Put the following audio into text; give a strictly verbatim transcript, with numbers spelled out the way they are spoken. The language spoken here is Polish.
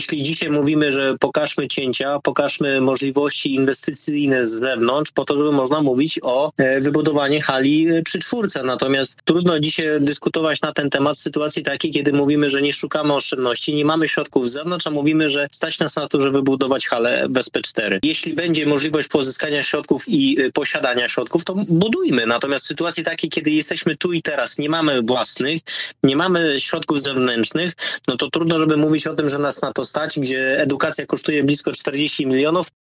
Jeśli dzisiaj mówimy, że pokażmy cięcia, pokażmy możliwości inwestycyjne z zewnątrz, po to, żeby można mówić o wybudowaniu hali przy czwórce. Natomiast trudno dzisiaj dyskutować na ten temat w sytuacji takiej, kiedy mówimy, że nie szukamy oszczędności, nie mamy środków z zewnątrz, a mówimy, że stać nas na to, żeby wybudować halę B S P cztery. Jeśli będzie możliwość pozyskania środków i posiadania środków, to budujmy. Natomiast w sytuacji takiej, kiedy jesteśmy tu i teraz, nie mamy własnych, nie mamy środków zewnętrznych, no to trudno, żeby mówić o tym, że nas na to stać, gdzie edukacja kosztuje blisko czterdzieści milionów,